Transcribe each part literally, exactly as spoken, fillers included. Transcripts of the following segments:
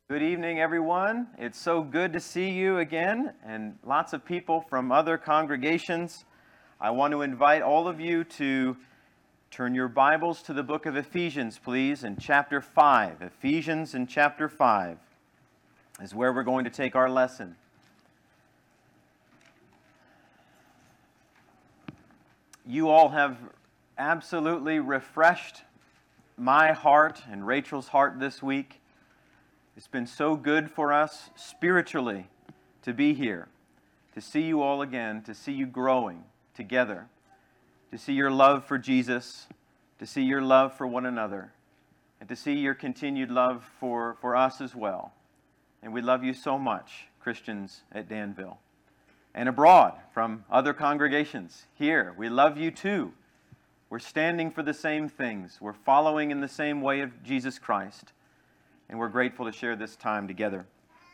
Good evening, everyone. It's so good to see you again, and lots of people from other congregations. I want to invite all of you to turn your Bibles to the book of Ephesians, please, in chapter five. Ephesians in chapter five is where we're going to take our lesson. You all have absolutely refreshed my heart and Rachel's heart this week. It's been so good for us spiritually to be here, to see you all again, to see you growing together, to see your love for Jesus, to see your love for one another, and to see your continued love for, for us as well. And we love you so much, Christians at Danville. And abroad from other congregations here, we love you too. We're standing for the same things. We're following in the same way of Jesus Christ. And we're grateful to share this time together.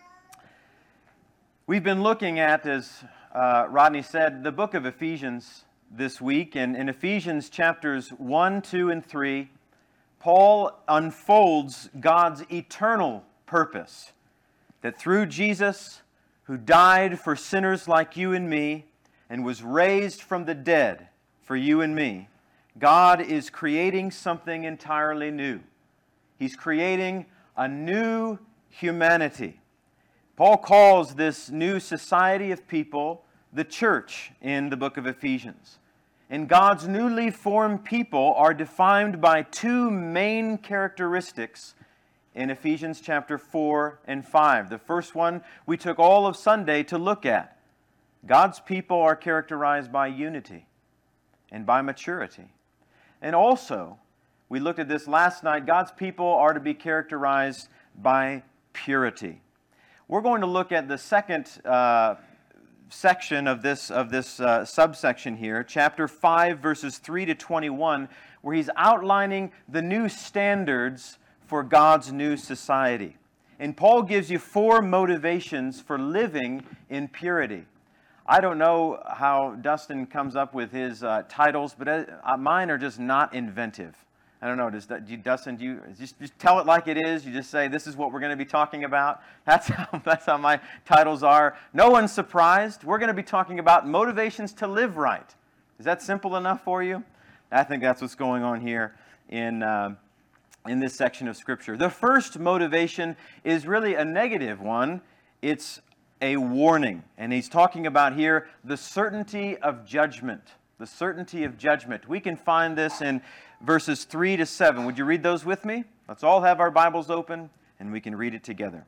We've been looking at, as uh, Rodney said, the book of Ephesians this week. And in Ephesians chapters one, two, and three, Paul unfolds God's eternal purpose. That through Jesus, who died for sinners like you and me, and was raised from the dead for you and me, God is creating something entirely new. He's creating a new humanity. Paul calls this new society of people the church in the book of Ephesians. And God's newly formed people are defined by two main characteristics in Ephesians chapter four and five. The first one we took all of Sunday to look at. God's people are characterized by unity and by maturity. And also, we looked at this last night. God's people are to be characterized by purity. We're going to look at the second uh, section of this, of this uh, subsection here, chapter five, verses three to twenty-one, where he's outlining the new standards for God's new society. And Paul gives you four motivations for living in purity. I don't know how Dustin comes up with his uh, titles, but uh, mine are just not inventive. I don't know, does do you, Dustin, do you just, just tell it like it is? You just say, this is what we're going to be talking about? That's how, that's how my titles are. No one's surprised. We're going to be talking about motivations to live right. Is that simple enough for you? I think that's what's going on here in, uh, in this section of Scripture. The first motivation is really a negative one. It's a warning. And he's talking about here the certainty of judgment. The certainty of judgment. We can find this in verses three to seven. Would you read those with me? Let's all have our Bibles open and we can read it together.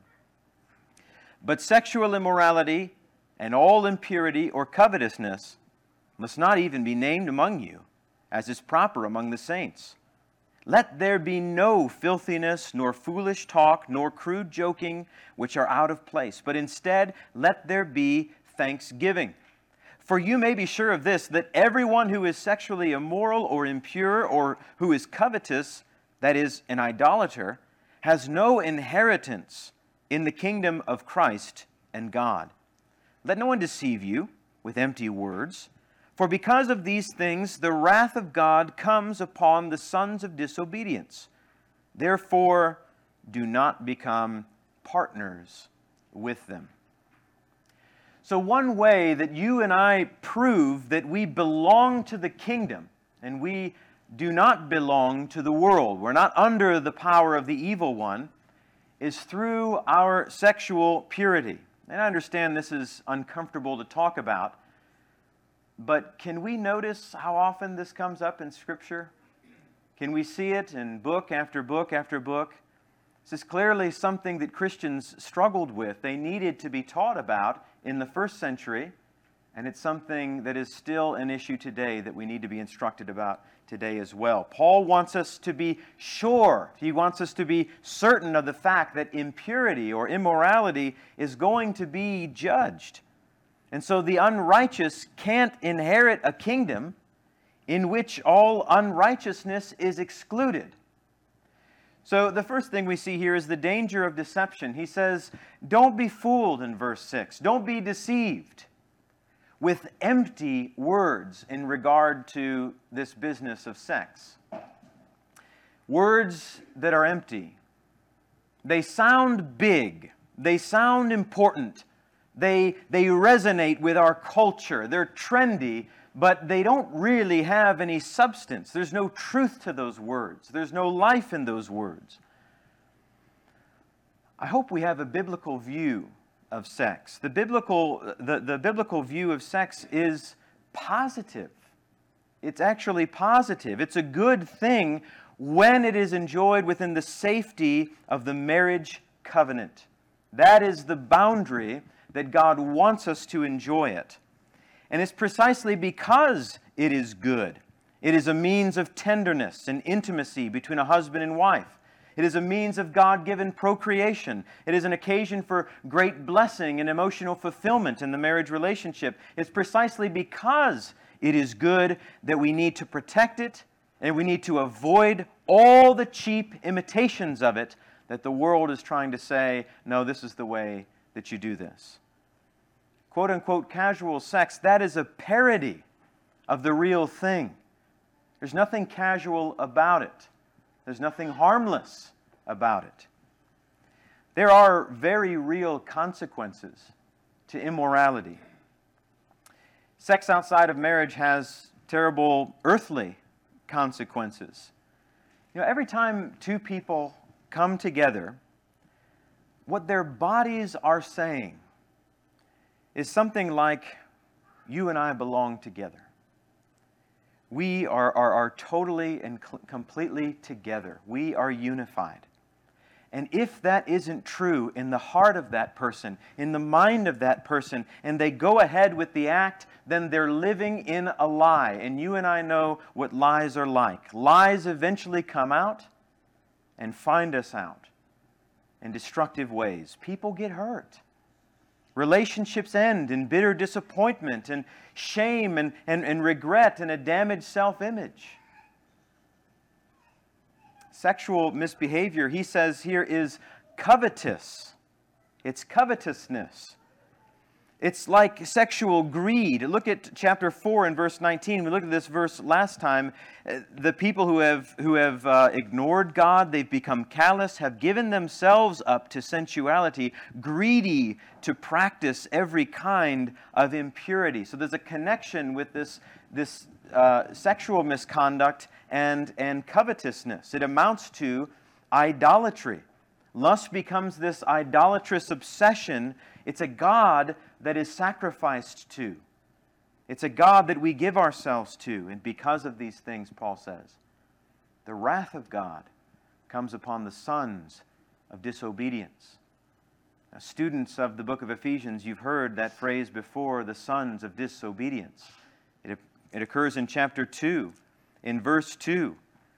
But sexual immorality and all impurity or covetousness must not even be named among you, as is proper among the saints. Let there be no filthiness, nor foolish talk, nor crude joking, which are out of place, but instead let there be thanksgiving. For you may be sure of this, that everyone who is sexually immoral or impure or who is covetous, that is, an idolater, has no inheritance in the kingdom of Christ and God. Let no one deceive you with empty words, for because of these things the wrath of God comes upon the sons of disobedience. Therefore, do not become partners with them. So one way that you and I prove that we belong to the kingdom and we do not belong to the world, we're not under the power of the evil one, is through our sexual purity. And I understand this is uncomfortable to talk about, but can we notice how often this comes up in Scripture? Can we see it in book after book after book? This is clearly something that Christians struggled with. They needed to be taught about in the first century, and it's something that is still an issue today that we need to be instructed about today as well. Paul wants us to be sure, he wants us to be certain of the fact that impurity or immorality is going to be judged. And so the unrighteous can't inherit a kingdom in which all unrighteousness is excluded. So the first thing we see here is the danger of deception. He says, don't be fooled in verse six. Don't be deceived with empty words in regard to this business of sex. Words that are empty, They sound big. They sound important. They, they resonate with our culture. They're trendy, but they don't really have any substance. There's no truth to those words. There's no life in those words. I hope we have a biblical view of sex. The biblical, the, the biblical view of sex is positive. It's actually positive. It's a good thing when it is enjoyed within the safety of the marriage covenant. That is the boundary that God wants us to enjoy it. And it's precisely because it is good. It is a means of tenderness and intimacy between a husband and wife. It is a means of God-given procreation. It is an occasion for great blessing and emotional fulfillment in the marriage relationship. It's precisely because it is good that we need to protect it, and we need to avoid all the cheap imitations of it that the world is trying to say, no, this is the way that you do this. Quote-unquote casual sex, that is a parody of the real thing. There's nothing casual about it. There's nothing harmless about it. There are very real consequences to immorality. Sex outside of marriage has terrible earthly consequences. You know, every time two people come together, what their bodies are saying is something like, you and I belong together. We are, are, are totally and cl- completely together. We are unified. And if that isn't true in the heart of that person, in the mind of that person, and they go ahead with the act, then they're living in a lie. And you and I know what lies are like. Lies eventually come out and find us out in destructive ways. People get hurt. Relationships end in bitter disappointment and shame and, and, and regret and a damaged self-image. Sexual misbehavior, he says here, is covetous. It's covetousness. It's like sexual greed. Look at chapter four and verse nineteen. We looked at this verse last time. The people who have, who have uh, ignored God, they've become callous, have given themselves up to sensuality, greedy to practice every kind of impurity. So there's a connection with this, this uh, sexual misconduct and, and covetousness. It amounts to idolatry. Lust becomes this idolatrous obsession. It's a god that is sacrificed to. It's a god that we give ourselves to. And because of these things, Paul says, the wrath of God comes upon the sons of disobedience. Now, students of the book of Ephesians, you've heard that phrase before, the sons of disobedience. It, it occurs in chapter two, in verse two.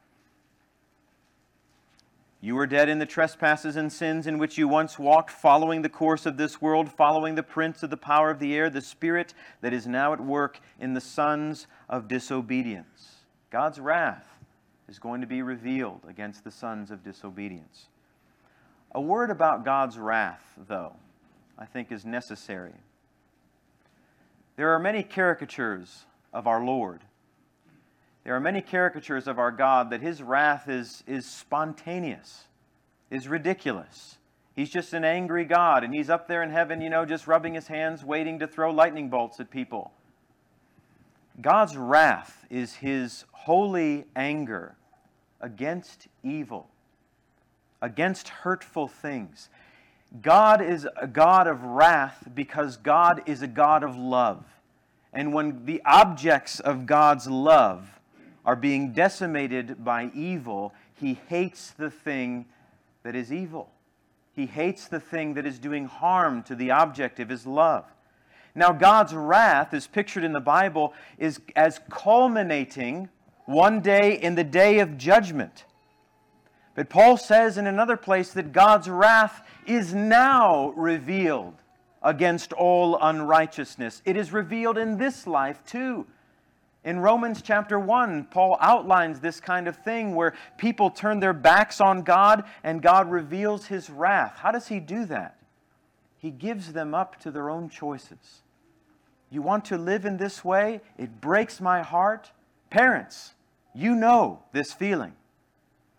You were dead in the trespasses and sins in which you once walked, following the course of this world, following the prince of the power of the air, the spirit that is now at work in the sons of disobedience. God's wrath is going to be revealed against the sons of disobedience. A word about God's wrath, though, I think is necessary. There are many caricatures of our Lord. There are many caricatures of our God that His wrath is, is spontaneous, is ridiculous. He's just an angry God, and He's up there in heaven, you know, just rubbing His hands, waiting to throw lightning bolts at people. God's wrath is His holy anger against evil, against hurtful things. God is a God of wrath because God is a God of love. And when the objects of God's love are being decimated by evil, He hates the thing that is evil. He hates the thing that is doing harm to the object of His love. Now, God's wrath, as pictured in the Bible, is as culminating one day in the day of judgment. But Paul says in another place that God's wrath is now revealed against all unrighteousness. It is revealed in this life too. In Romans chapter one, Paul outlines this kind of thing where people turn their backs on God and God reveals His wrath. How does He do that? He gives them up to their own choices. You want to live in this way? It breaks my heart. Parents, you know this feeling.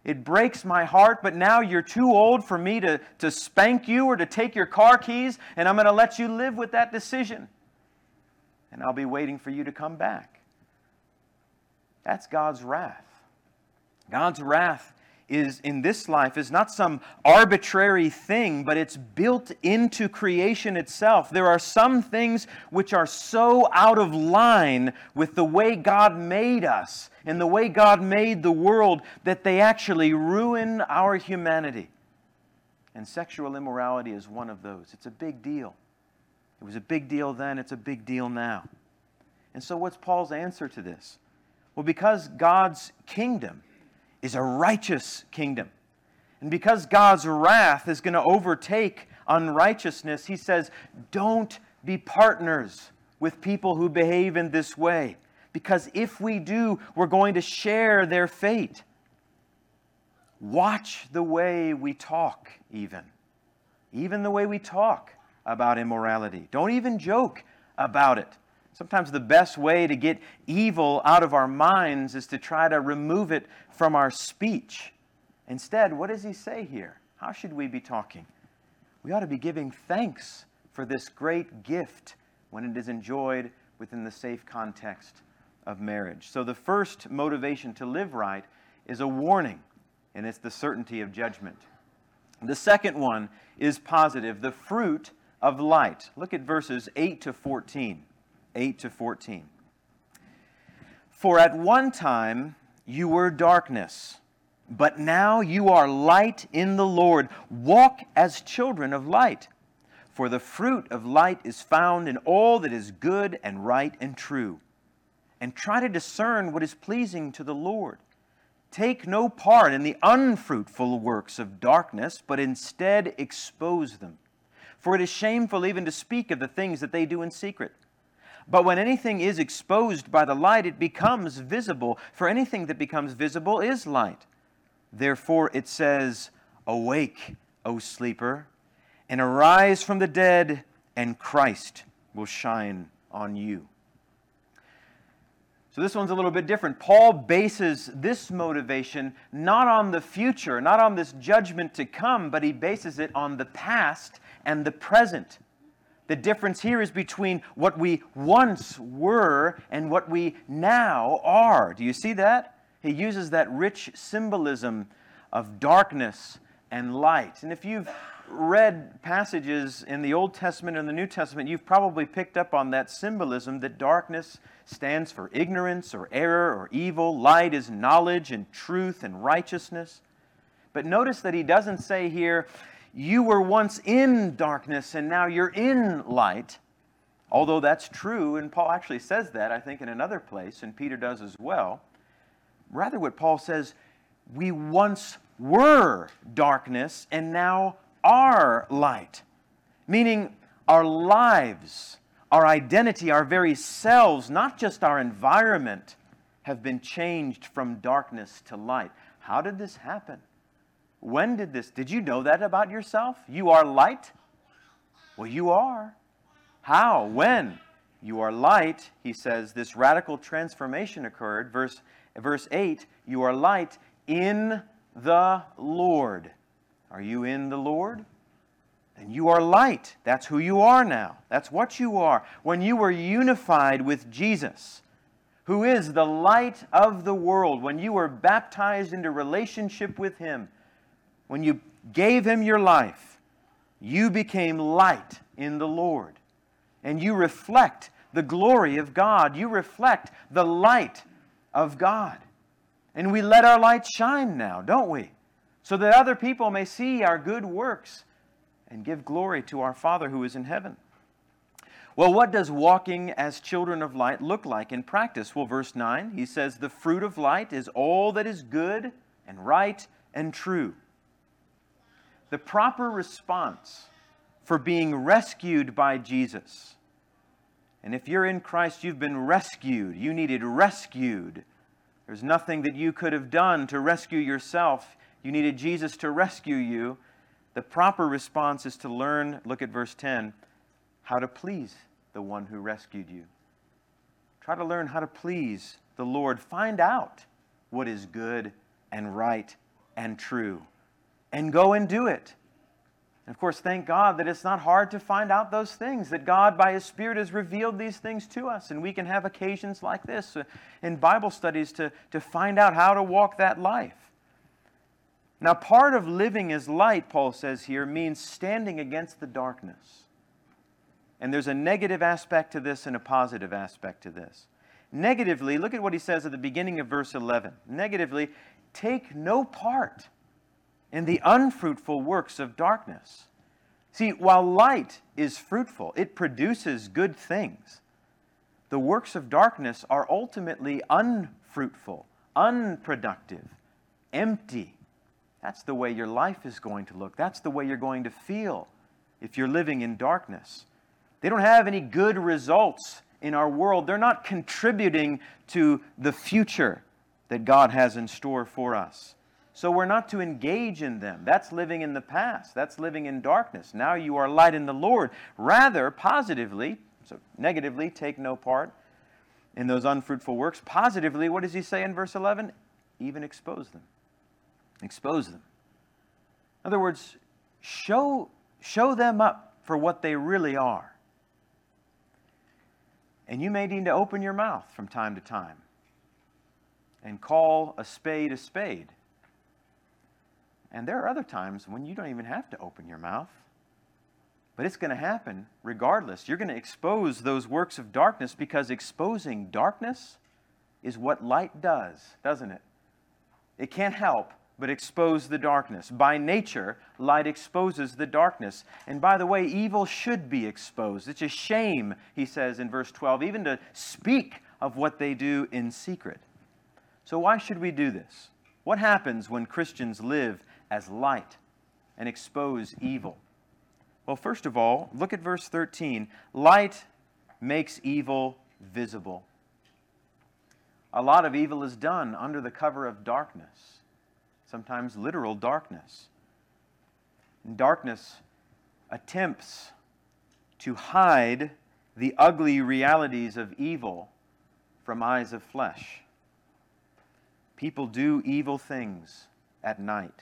It breaks my heart, but now you're too old for me to, to spank you or to take your car keys, and I'm going to let you live with that decision. And I'll be waiting for you to come back. That's God's wrath. God's wrath is in this life is not some arbitrary thing, but it's built into creation itself. There are some things which are so out of line with the way God made us and the way God made the world that they actually ruin our humanity. And sexual immorality is one of those. It's a big deal. It was a big deal then, it's a big deal now. And so what's Paul's answer to this? Well, because God's kingdom is a righteous kingdom, and because God's wrath is going to overtake unrighteousness, he says, don't be partners with people who behave in this way, because if we do, we're going to share their fate. Watch the way we talk, even. Even the way we talk about immorality. Don't even joke about it. Sometimes the best way to get evil out of our minds is to try to remove it from our speech. Instead, what does he say here? How should we be talking? We ought to be giving thanks for this great gift when it is enjoyed within the safe context of marriage. So the first motivation to live right is a warning, and it's the certainty of judgment. The second one is positive, the fruit of light. Look at verses eight to fourteen. eight to fourteen. For at one time you were darkness, but now you are light in the Lord. Walk as children of light. For the fruit of light is found in all that is good and right and true. And try to discern what is pleasing to the Lord. Take no part in the unfruitful works of darkness, but instead expose them. For it is shameful even to speak of the things that they do in secret. But when anything is exposed by the light, it becomes visible. For anything that becomes visible is light. Therefore it says, awake, O sleeper, and arise from the dead, and Christ will shine on you. So this one's a little bit different. Paul bases this motivation not on the future, not on this judgment to come, but he bases it on the past and the present. The difference here is between what we once were and what we now are. Do you see that? He uses that rich symbolism of darkness and light. And if you've read passages in the Old Testament and the New Testament, you've probably picked up on that symbolism that darkness stands for ignorance or error or evil. Light is knowledge and truth and righteousness. But notice that he doesn't say here, you were once in darkness and now you're in light. Although that's true, and Paul actually says that, I think, in another place, and Peter does as well. Rather, what Paul says, we once were darkness and now are light. Meaning our lives, our identity, our very selves, not just our environment, have been changed from darkness to light. How did this happen? When did this? Did you know that about yourself? You are light? Well, you are. How? When? You are light, he says, this radical transformation occurred. Verse, verse eight, you are light in the Lord. Are you in the Lord? Then you are light. That's who you are now. That's what you are. When you were unified with Jesus, who is the light of the world, when you were baptized into relationship with Him, when you gave Him your life, you became light in the Lord. And you reflect the glory of God. You reflect the light of God. And we let our light shine now, don't we? So that other people may see our good works and give glory to our Father who is in heaven. Well, what does walking as children of light look like in practice? Well, verse nine, he says, the fruit of light is all that is good and right and true. The proper response for being rescued by Jesus. And if you're in Christ, you've been rescued. You needed rescued. There's nothing that you could have done to rescue yourself. You needed Jesus to rescue you. The proper response is to learn, look at verse ten, how to please the one who rescued you. Try to learn how to please the Lord. Find out what is good and right and true. And go and do it. And of course, thank God that it's not hard to find out those things, that God by His Spirit has revealed these things to us, and we can have occasions like this in Bible studies to, to find out how to walk that life. Now, part of living as light, Paul says here, means standing against the darkness. And there's a negative aspect to this and a positive aspect to this. Negatively, look at what he says at the beginning of verse eleven. Negatively, take no part in the unfruitful works of darkness. See, while light is fruitful, it produces good things. The works of darkness are ultimately unfruitful, unproductive, empty. That's the way your life is going to look. That's the way you're going to feel if you're living in darkness. They don't have any good results in our world. They're not contributing to the future that God has in store for us. So we're not to engage in them. That's living in the past. That's living in darkness. Now you are light in the Lord. Rather, positively, so negatively, take no part in those unfruitful works. Positively, what does he say in verse eleven? Even expose them. Expose them. In other words, show, show them up for what they really are. And you may need to open your mouth from time to time and call a spade a spade. And there are other times when you don't even have to open your mouth. But it's going to happen regardless. You're going to expose those works of darkness, because exposing darkness is what light does, doesn't it? It can't help but expose the darkness. By nature, light exposes the darkness. And by the way, evil should be exposed. It's a shame, he says in verse twelve, even to speak of what they do in secret. So why should we do this? What happens when Christians live as light and expose evil? Well, first of all, look at verse thirteen. Light makes evil visible. A lot of evil is done under the cover of darkness, sometimes literal darkness. And darkness attempts to hide the ugly realities of evil from eyes of flesh. People do evil things at night.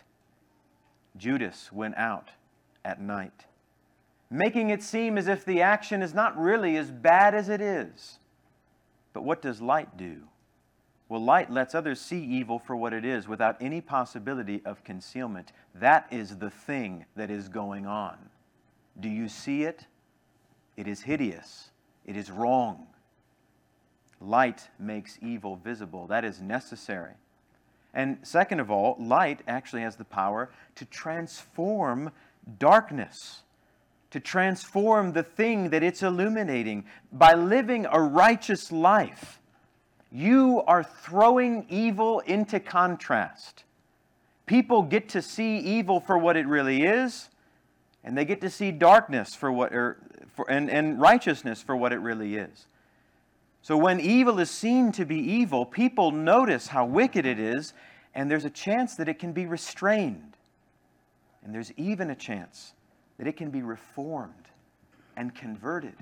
Judas went out at night, making it seem as if the action is not really as bad as it is. But what does light do? Well, light lets others see evil for what it is without any possibility of concealment. That is the thing that is going on. Do you see it? It is hideous. It is wrong. Light makes evil visible. That is necessary. And second of all, light actually has the power to transform darkness, to transform the thing that it's illuminating. By living a righteous life, you are throwing evil into contrast. People get to see evil for what it really is, and they get to see darkness for what, or for, and, and righteousness for what it really is. So when evil is seen to be evil, people notice how wicked it is, and there's a chance that it can be restrained. And there's even a chance that it can be reformed and converted.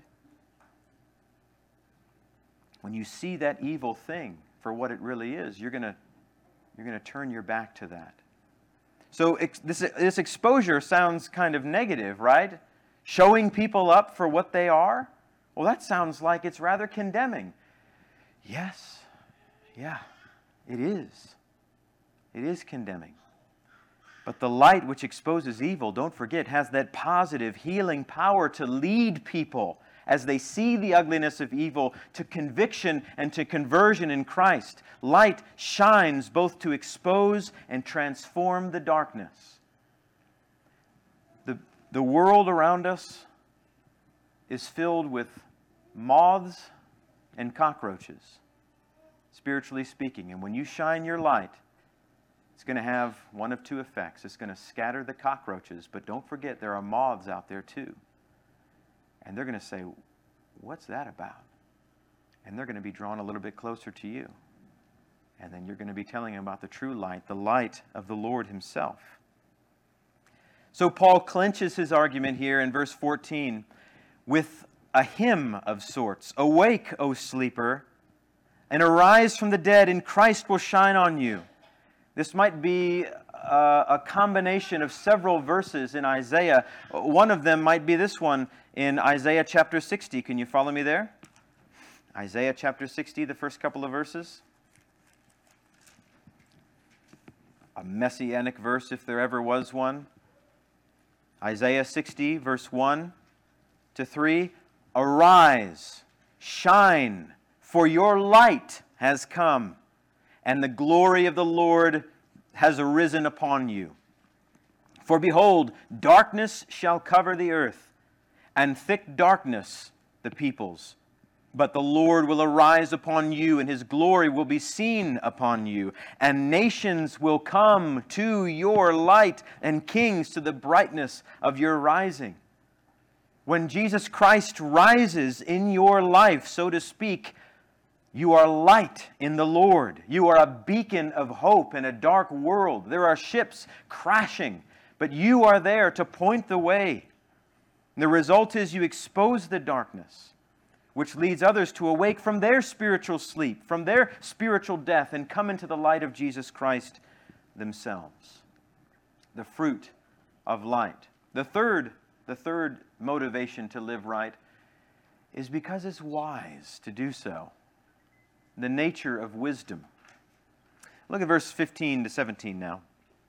When you see that evil thing for what it really is, you're going to you're going to turn your back to that. So ex- this, this exposure sounds kind of negative, right? Showing people up for what they are? Well, that sounds like it's rather condemning. Yes, yeah, it is. It is condemning. But the light which exposes evil, don't forget, has that positive, healing power to lead people as they see the ugliness of evil to conviction and to conversion in Christ. Light shines both to expose and transform the darkness. The, the world around us is filled with moths and cockroaches, spiritually speaking. And when you shine your light, it's going to have one of two effects. It's going to scatter the cockroaches, but don't forget there are moths out there too. And they're going to say, what's that about? And they're going to be drawn a little bit closer to you. And then you're going to be telling them about the true light, the light of the Lord Himself. So Paul clinches his argument here in verse fourteen with a hymn of sorts. Awake, O sleeper, and arise from the dead, and Christ will shine on you. This might be uh, a combination of several verses in Isaiah. One of them might be this one in Isaiah chapter sixty. Can you follow me there? Isaiah chapter sixty, the first couple of verses. A messianic verse, if there ever was one. Isaiah sixty, verse one to three. Arise, shine, for your light has come, and the glory of the Lord has arisen upon you. For behold, darkness shall cover the earth, and thick darkness the peoples. But the Lord will arise upon you, and His glory will be seen upon you. And nations will come to your light, and kings to the brightness of your rising. When Jesus Christ rises in your life, so to speak, you are light in the Lord. You are a beacon of hope in a dark world. There are ships crashing, but you are there to point the way. And the result is you expose the darkness, which leads others to awake from their spiritual sleep, from their spiritual death, and come into the light of Jesus Christ themselves. The fruit of light. The third, the third motivation to live right is because it's wise to do so. The nature of wisdom. Look at verse fifteen to seventeen now.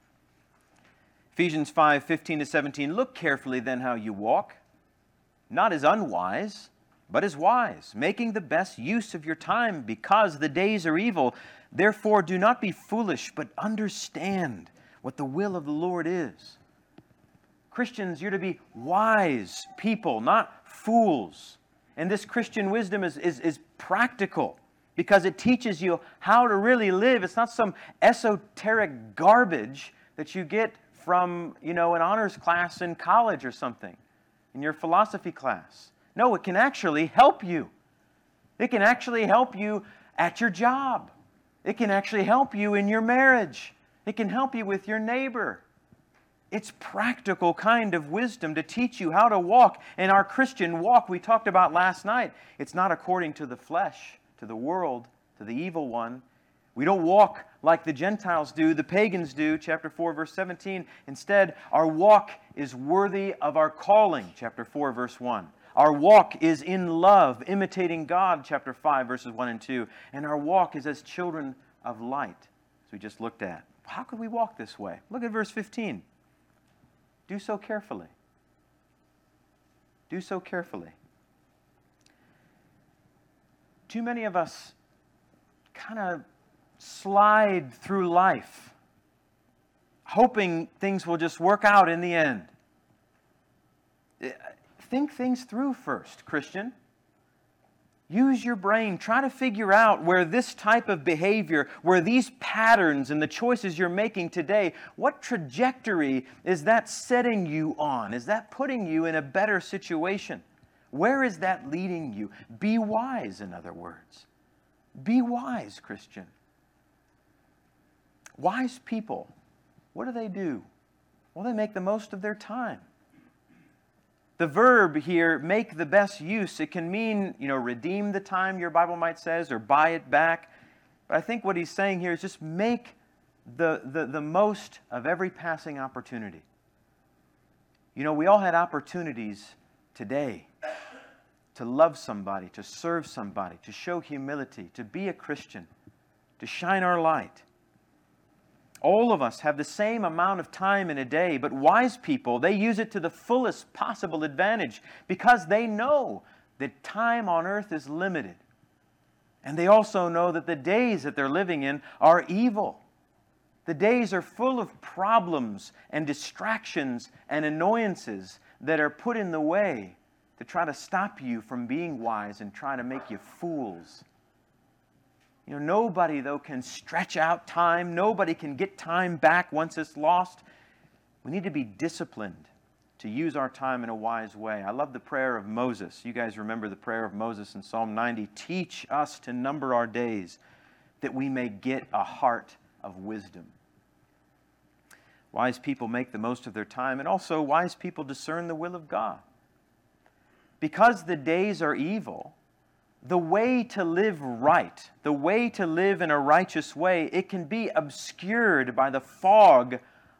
Ephesians five, fifteen to seventeen. Look carefully then how you walk, not as unwise, but as wise, making the best use of your time, because the days are evil. Therefore do not be foolish, but understand what the will of the Lord is. Christians, you're to be wise people, not fools. And this Christian wisdom is, is, is practical, because it teaches you how to really live. It's not some esoteric garbage that you get from, you know, an honors class in college or something, in your philosophy class. No, it can actually help you. It can actually help you at your job. It can actually help you in your marriage. It can help you with your neighbor. It's practical kind of wisdom to teach you how to walk. And our Christian walk we talked about last night, it's not according to the flesh, to the world, to the evil one. We don't walk like the Gentiles do, the pagans do, chapter four, verse seventeen. Instead, our walk is worthy of our calling, chapter four, verse one. Our walk is in love, imitating God, chapter five, verses one and two. And our walk is as children of light, as we just looked at. How could we walk this way? Look at verse fifteen. Do so carefully. Do so carefully. Too many of us kind of slide through life, hoping things will just work out in the end. Think things through first, Christian. Use your brain. Try to figure out where this type of behavior, where these patterns and the choices you're making today, what trajectory is that setting you on? Is that putting you in a better situation? Where is that leading you? Be wise, in other words. Be wise, Christian. Wise people, what do they do? Well, they make the most of their time. The verb here, make the best use, it can mean, you know, redeem the time, your Bible might says, or buy it back. But I think what he's saying here is just make the, the, the most of every passing opportunity. You know, we all had opportunities today to love somebody, to serve somebody, to show humility, to be a Christian, to shine our light. All of us have the same amount of time in a day, but wise people, they use it to the fullest possible advantage because they know that time on earth is limited. And they also know that the days that they're living in are evil. The days are full of problems and distractions and annoyances that are put in the way to try to stop you from being wise and try to make you fools. You know, nobody, though, can stretch out time. Nobody can get time back once it's lost. We need to be disciplined to use our time in a wise way. I love the prayer of Moses. You guys remember the prayer of Moses in Psalm ninety. Teach us to number our days that we may get a heart of wisdom. Wise people make the most of their time, and also wise people discern the will of God. Because the days are evil, the way to live right, the way to live in a righteous way, it can be obscured by the fog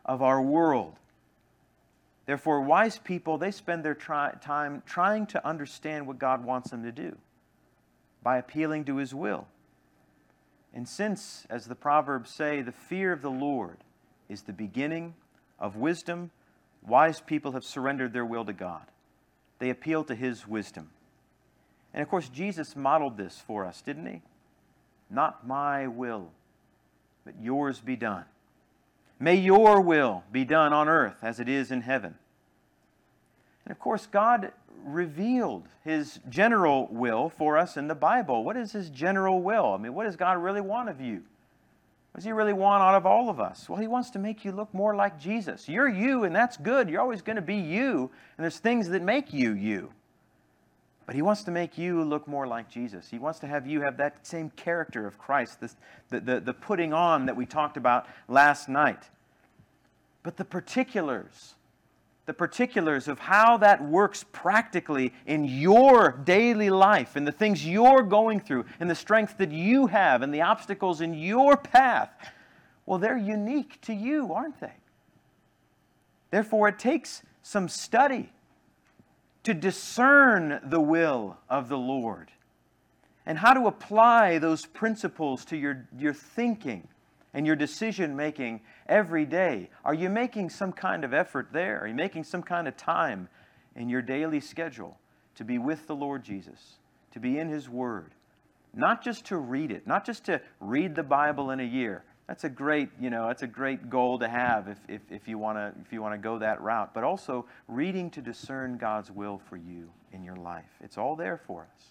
of our world. Therefore, wise people, they spend their try- time trying to understand what God wants them to do by appealing to His will. And since, as the Proverbs say, the fear of the Lord is the beginning of wisdom, wise people have surrendered their will to God. They appeal to His wisdom. And of course, Jesus modeled this for us, didn't He? Not my will, but yours be done. May your will be done on earth as it is in heaven. And of course, God revealed His general will for us in the Bible. What is His general will? I mean, what does God really want of you? What does He really want out of all of us? Well, He wants to make you look more like Jesus. You're you, and that's good. You're always going to be you, and there's things that make you you. But He wants to make you look more like Jesus. He wants to have you have that same character of Christ, this, the, the, the putting on that we talked about last night. But the particulars, the particulars of how that works practically in your daily life, and the things you're going through, and the strength that you have, and the obstacles in your path, well, they're unique to you, aren't they? Therefore, it takes some study to discern the will of the Lord and how to apply those principles to your, your thinking and your decision-making every day. Are you making some kind of effort there? Are you making some kind of time in your daily schedule to be with the Lord Jesus, to be in His Word? Not just to read it, not just to read the Bible in a year. That's a great, you know, that's a great goal to have if, if, if you want to if you want to go that route. But also reading to discern God's will for you in your life. It's all there for us.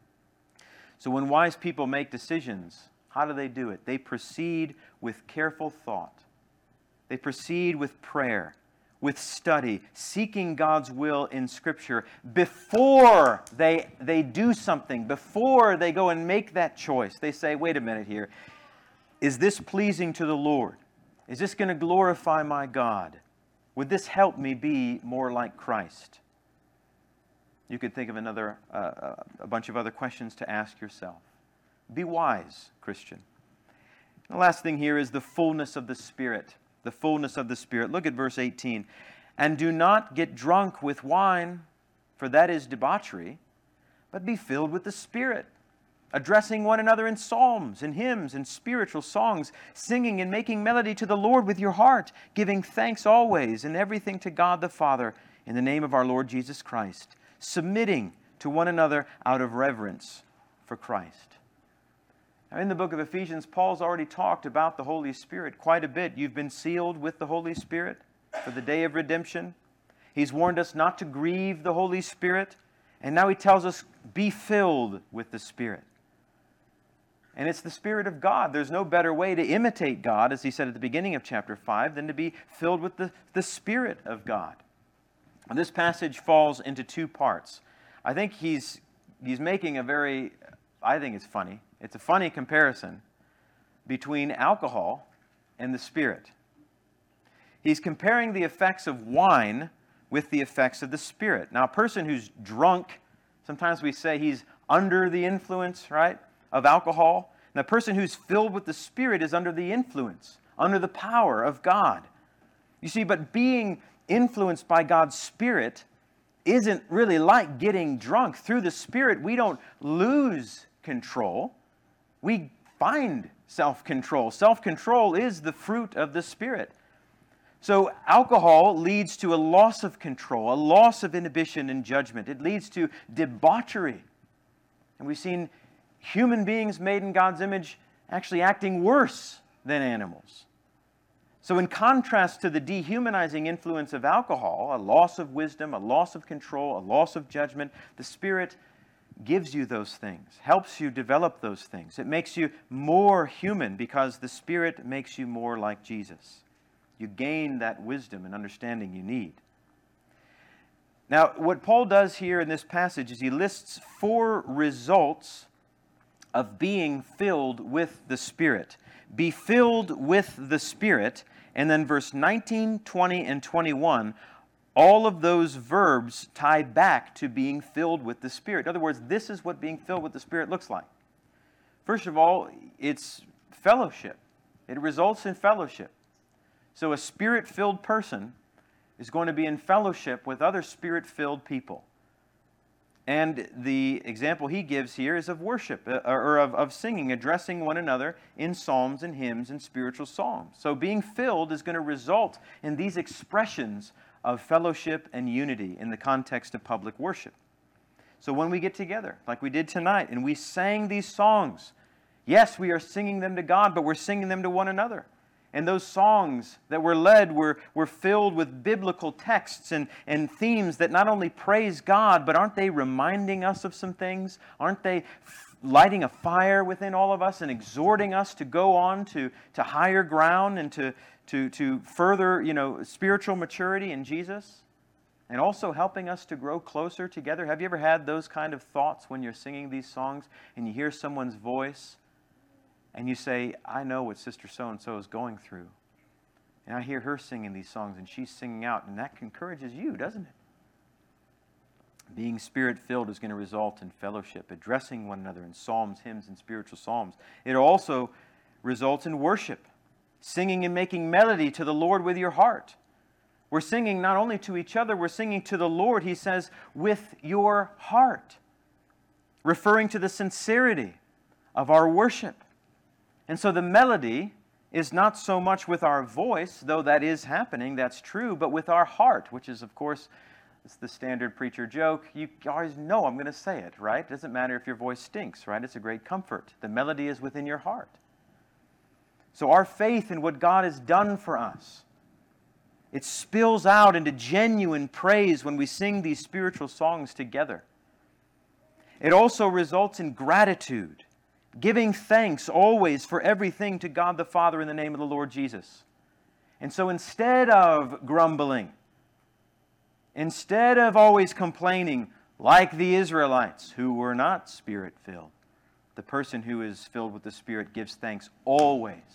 So when wise people make decisions, how do they do it? They proceed with careful thought. They proceed with prayer, with study, seeking God's will in Scripture before they, they do something, before they go and make that choice. They say, wait a minute here. Is this pleasing to the Lord? Is this going to glorify my God? Would this help me be more like Christ? You could think of another, uh, a bunch of other questions to ask yourself. Be wise, Christian. The last thing here is the fullness of the Spirit. The fullness of the Spirit. Look at verse eighteen. And do not get drunk with wine, for that is debauchery, but be filled with the Spirit, addressing one another in psalms and hymns and spiritual songs, singing and making melody to the Lord with your heart, giving thanks always and everything to God the Father in the name of our Lord Jesus Christ, submitting to one another out of reverence for Christ. Now, in the book of Ephesians, Paul's already talked about the Holy Spirit quite a bit. You've been sealed with the Holy Spirit for the day of redemption. He's warned us not to grieve the Holy Spirit. And now he tells us, be filled with the Spirit. And it's the Spirit of God. There's no better way to imitate God, as he said at the beginning of chapter five, than to be filled with the, the Spirit of God. And this passage falls into two parts. I think he's, he's making a very, I think it's funny. It's a funny comparison between alcohol and the Spirit. He's comparing the effects of wine with the effects of the Spirit. Now, a person who's drunk, sometimes we say he's under the influence, right, of alcohol. And the person who's filled with the Spirit is under the influence, under the power of God. You see, but being influenced by God's Spirit isn't really like getting drunk. Through the Spirit, we don't lose control. We find self-control. Self-control is the fruit of the Spirit. So alcohol leads to a loss of control, a loss of inhibition and judgment. It leads to debauchery. And we've seen human beings made in God's image actually acting worse than animals. So in contrast to the dehumanizing influence of alcohol, a loss of wisdom, a loss of control, a loss of judgment, the Spirit gives you those things, helps you develop those things. It makes you more human because the Spirit makes you more like Jesus. You gain that wisdom and understanding you need. Now, what Paul does here in this passage is he lists four results of being filled with the Spirit. Be filled with the Spirit, and then verse nineteen, twenty, and twenty-one, all of those verbs tie back to being filled with the Spirit. In other words, this is what being filled with the Spirit looks like. First of all, it's fellowship. It results in fellowship. So a Spirit-filled person is going to be in fellowship with other Spirit-filled people. And the example he gives here is of worship, uh, or of, of singing, addressing one another in psalms and hymns and spiritual songs. So being filled is going to result in these expressions of fellowship and unity in the context of public worship. So when we get together, like we did tonight, and we sang these songs, yes, we are singing them to God, but we're singing them to one another. And those songs that were led were, were filled with biblical texts and, and themes that not only praise God, but aren't they reminding us of some things? Aren't they f- lighting a fire within all of us and exhorting us to go on to, to higher ground and to, to, to further, you know, spiritual maturity in Jesus? And also helping us to grow closer together. Have you ever had those kind of thoughts when you're singing these songs and you hear someone's voice and you say, I know what Sister So-and-so is going through. And I hear her singing these songs and she's singing out, and that encourages you, doesn't it? Being Spirit-filled is going to result in fellowship, addressing one another in psalms, hymns, and spiritual psalms. It also results in worship, singing and making melody to the Lord with your heart. We're singing not only to each other, we're singing to the Lord, he says, with your heart, referring to the sincerity of our worship. And so the melody is not so much with our voice, though that is happening, that's true, but with our heart, which is, of course, it's the standard preacher joke. You always know I'm going to say it, right? It doesn't matter if your voice stinks, right? It's a great comfort. The melody is within your heart. So our faith in what God has done for us, it spills out into genuine praise when we sing these spiritual songs together. It also results in gratitude, giving thanks always for everything to God the Father in the name of the Lord Jesus. And so instead of grumbling, instead of always complaining like the Israelites who were not Spirit-filled, the person who is filled with the Spirit gives thanks always.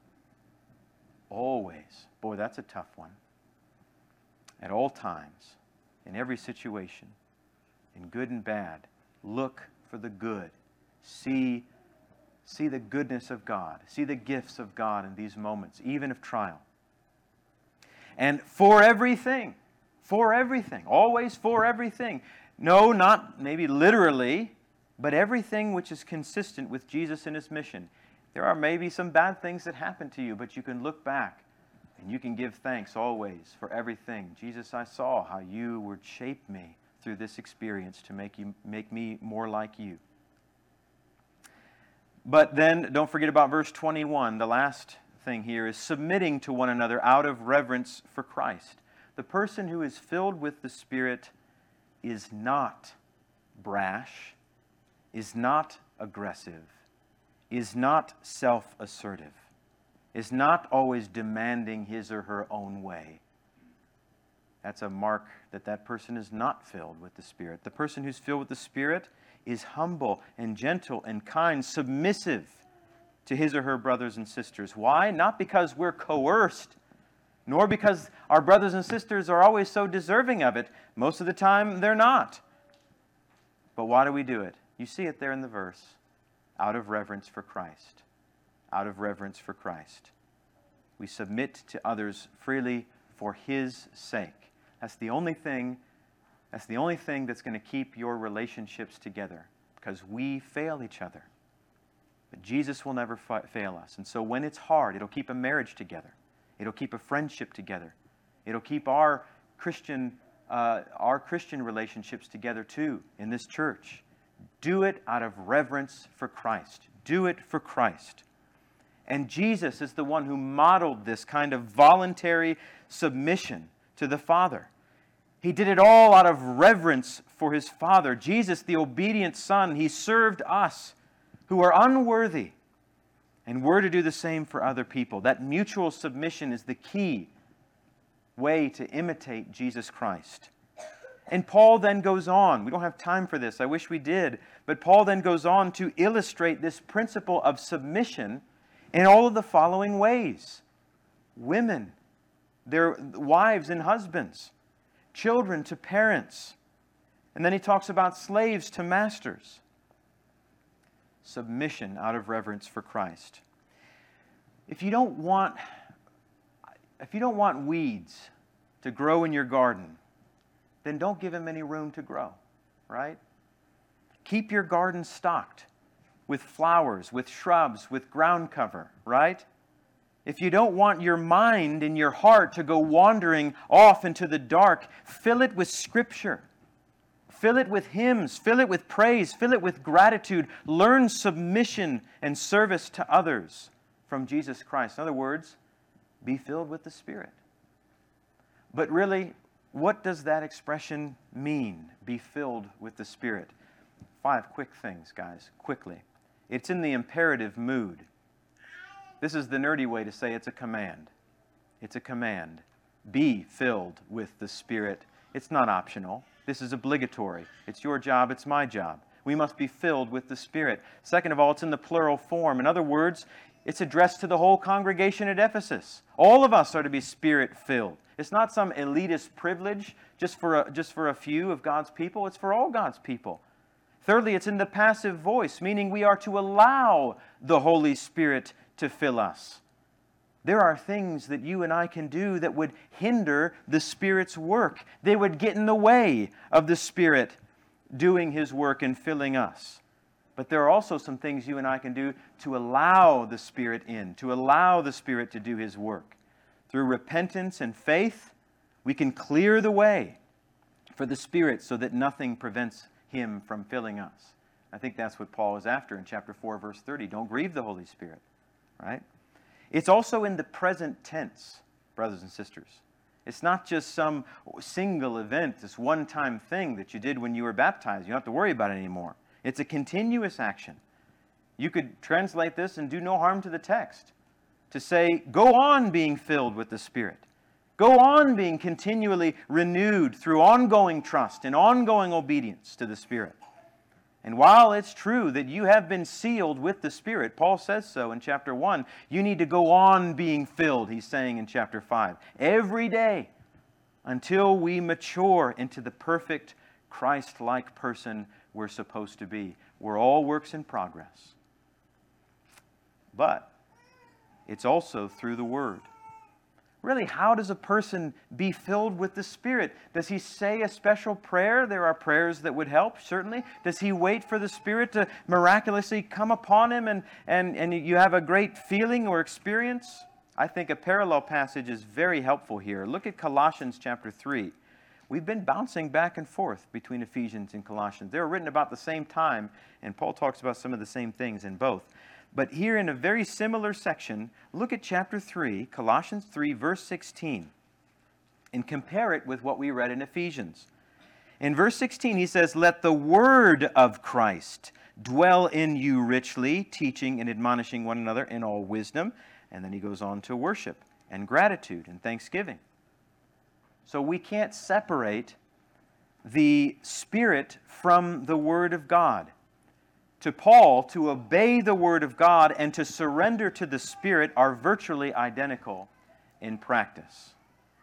Always. Boy, that's a tough one. At all times, in every situation, in good and bad, look for the good. See See the goodness of God. See the gifts of God in these moments, even of trial. And for everything, for everything, always for everything. No, not maybe literally, but everything which is consistent with Jesus and His mission. There are maybe some bad things that happen to you, but you can look back and you can give thanks always for everything. Jesus, I saw how you would shape me through this experience to make you make me more like you. But then, don't forget about verse twenty-one. The last thing here is submitting to one another out of reverence for Christ. The person who is filled with the Spirit is not brash, is not aggressive, is not self-assertive, is not always demanding his or her own way. That's a mark that that person is not filled with the Spirit. The person who's filled with the Spirit is humble and gentle and kind, submissive to his or her brothers and sisters. Why? Not because we're coerced, nor because our brothers and sisters are always so deserving of it. Most of the time, they're not. But why do we do it? You see it there in the verse. Out of reverence for Christ. Out of reverence for Christ. We submit to others freely for His sake. That's the only thing That's the only thing that's going to keep your relationships together, because we fail each other. But Jesus will never fa- fail us. And so when it's hard, it'll keep a marriage together. It'll keep a friendship together. It'll keep our Christian, uh, our Christian relationships together too in this church. Do it out of reverence for Christ. Do it for Christ. And Jesus is the one who modeled this kind of voluntary submission to the Father. He did it all out of reverence for His Father. Jesus, the obedient Son, He served us who are unworthy. And we're to do the same for other people. That mutual submission is the key way to imitate Jesus Christ. And Paul then goes on. We don't have time for this. I wish we did. But Paul then goes on to illustrate this principle of submission in all of the following ways. Women, their wives and husbands. Children to parents. And then he talks about slaves to masters. Submission out of reverence for Christ. If you don't want, if you don't want weeds to grow in your garden, then don't give them any room to grow, right? Keep your garden stocked with flowers, with shrubs, with ground cover, right? If you don't want your mind and your heart to go wandering off into the dark, fill it with Scripture. Fill it with hymns. Fill it with praise. Fill it with gratitude. Learn submission and service to others from Jesus Christ. In other words, be filled with the Spirit. But really, what does that expression mean, be filled with the Spirit? Five quick things, guys, quickly. It's in the imperative mood. This is the nerdy way to say it's a command. It's a command. Be filled with the Spirit. It's not optional. This is obligatory. It's your job, it's my job. We must be filled with the Spirit. Second of all, it's in the plural form. In other words, it's addressed to the whole congregation at Ephesus. All of us are to be Spirit-filled. It's not some elitist privilege just for a, just for a few of God's people. It's for all God's people. Thirdly, it's in the passive voice, meaning we are to allow the Holy Spirit to fill us. There are things that you and I can do that would hinder the Spirit's work. They would get in the way of the Spirit doing His work and filling us. But there are also some things you and I can do to allow the Spirit in, to allow the Spirit to do His work. Through repentance and faith, we can clear the way for the Spirit so that nothing prevents Him from filling us. I think that's what Paul is after in chapter four, verse thirty. Don't grieve the Holy Spirit, right? It's also in the present tense, brothers and sisters. It's not just some single event, this one-time thing that you did when you were baptized. You don't have to worry about it anymore. It's a continuous action. You could translate this and do no harm to the text. To say, go on being filled with the Spirit. Go on being continually renewed through ongoing trust and ongoing obedience to the Spirit. And while it's true that you have been sealed with the Spirit, Paul says so in chapter one, you need to go on being filled, he's saying in chapter five, every day until we mature into the perfect Christ-like person we're supposed to be. We're all works in progress. But it's also through the Word. Really, how does a person be filled with the Spirit? Does he say a special prayer? There are prayers that would help, certainly. Does he wait for the Spirit to miraculously come upon him and, and, and you have a great feeling or experience? I think a parallel passage is very helpful here. Look at Colossians chapter three. We've been bouncing back and forth between Ephesians and Colossians. They were written about the same time, and Paul talks about some of the same things in both. But here in a very similar section, look at chapter three, Colossians three, verse sixteen, and compare it with what we read in Ephesians. In verse sixteen, he says, "Let the word of Christ dwell in you richly, teaching and admonishing one another in all wisdom." And then he goes on to worship and gratitude and thanksgiving. So we can't separate the Spirit from the Word of God. To Paul, to obey the Word of God and to surrender to the Spirit are virtually identical in practice.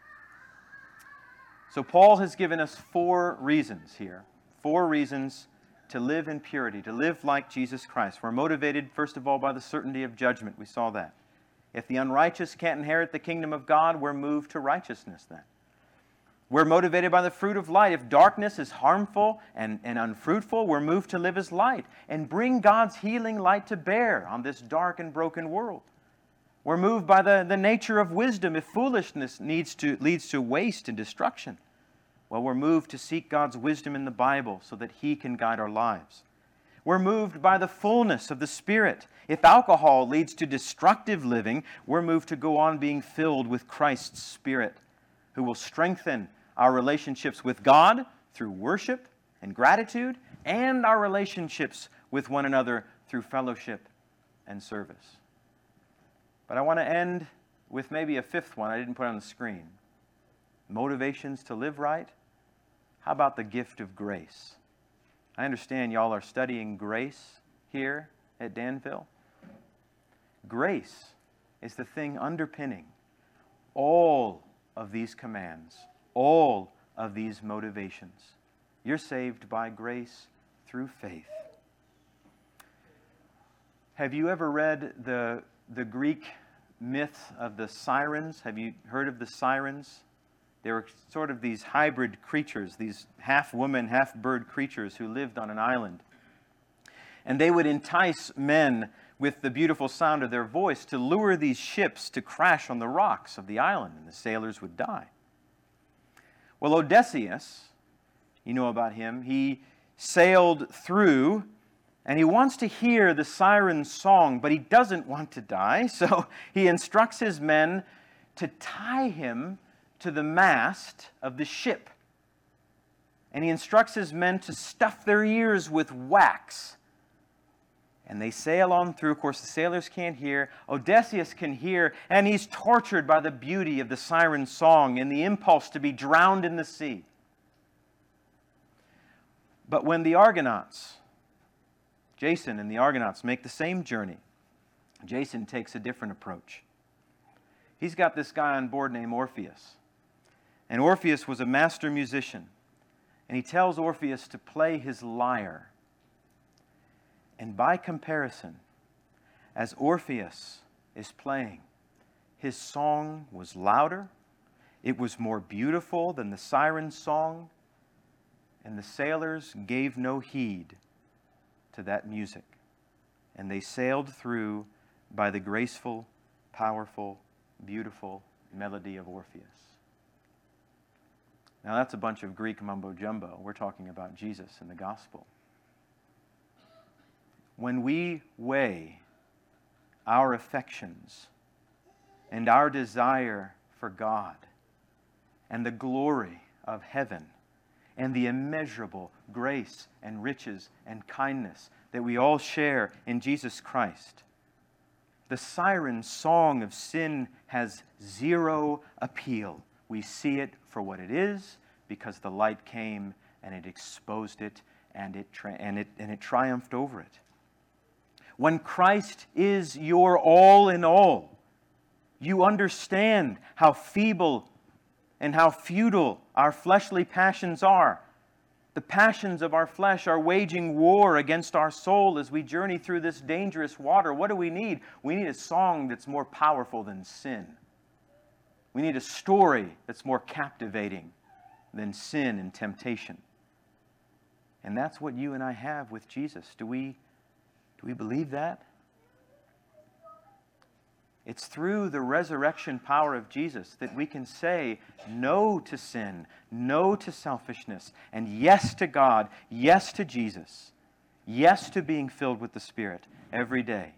So Paul has given us four reasons here. Four reasons to live in purity, to live like Jesus Christ. We're motivated, first of all, by the certainty of judgment. We saw that. If the unrighteous can't inherit the kingdom of God, we're moved to righteousness then. We're motivated by the fruit of light. If darkness is harmful and, and unfruitful, we're moved to live as light and bring God's healing light to bear on this dark and broken world. We're moved by the, the nature of wisdom. If foolishness needs to, leads to waste and destruction, well, we're moved to seek God's wisdom in the Bible so that He can guide our lives. We're moved by the fullness of the Spirit. If alcohol leads to destructive living, we're moved to go on being filled with Christ's Spirit, who will strengthen our relationships with God through worship and gratitude, and our relationships with one another through fellowship and service. But I want to end with maybe a fifth one I didn't put on the screen. Motivations to live right. How about the gift of grace? I understand y'all are studying grace here at Danville. Grace is the thing underpinning all of these commands, all of these motivations. You're saved by grace through faith. Have you ever read the, the Greek myth of the sirens. Have you heard of the sirens? They were sort of these hybrid creatures, these half-woman, half-bird creatures who lived on an island. And they would entice men with the beautiful sound of their voice to lure these ships to crash on the rocks of the island, and the sailors would die. Well, Odysseus, you know about him, he sailed through, and he wants to hear the siren's song, but he doesn't want to die, so he instructs his men to tie him to the mast of the ship. And he instructs his men to stuff their ears with wax. And they sail on through. Of course, the sailors can't hear. Odysseus can hear, and he's tortured by the beauty of the siren's song and the impulse to be drowned in the sea. But when the Argonauts, Jason and the Argonauts, make the same journey, Jason takes a different approach. He's got this guy on board named Orpheus. And Orpheus was a master musician. And he tells Orpheus to play his lyre. And by comparison, as Orpheus is playing, his song was louder, it was more beautiful than the siren's song, and the sailors gave no heed to that music. And they sailed through by the graceful, powerful, beautiful melody of Orpheus. Now that's a bunch of Greek mumbo-jumbo. We're talking about Jesus and the gospel. When we weigh our affections and our desire for God and the glory of heaven and the immeasurable grace and riches and kindness that we all share in Jesus Christ, the siren song of sin has zero appeal. We see it for what it is because the light came and it exposed it and it, tri- and it, and it triumphed over it. When Christ is your all in all, you understand how feeble and how futile our fleshly passions are. The passions of our flesh are waging war against our soul as we journey through this dangerous water. What do we need? We need a song that's more powerful than sin. We need a story that's more captivating than sin and temptation. And that's what you and I have with Jesus. Do we Do we believe that? It's through the resurrection power of Jesus that we can say no to sin, no to selfishness, and yes to God, yes to Jesus, yes to being filled with the Spirit every day.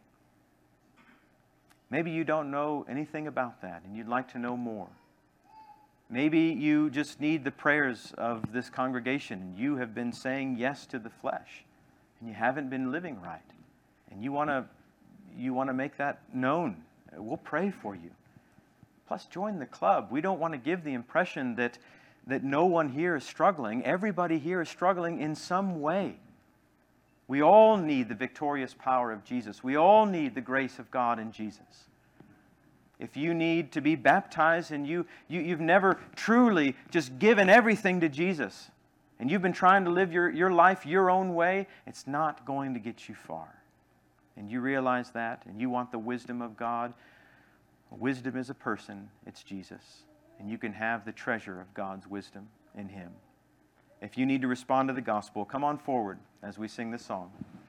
Maybe you don't know anything about that and you'd like to know more. Maybe you just need the prayers of this congregation. You have been saying yes to the flesh and you haven't been living right. And you want to you want to make that known. We'll pray for you. Plus, join the club. We don't want to give the impression that, that no one here is struggling. Everybody here is struggling in some way. We all need the victorious power of Jesus. We all need the grace of God in Jesus. If you need to be baptized and you, you, you've never truly just given everything to Jesus, and you've been trying to live your, your life your own way, it's not going to get you far. And you realize that, and you want the wisdom of God. Wisdom is a person, it's Jesus. And you can have the treasure of God's wisdom in Him. If you need to respond to the gospel, come on forward as we sing this song.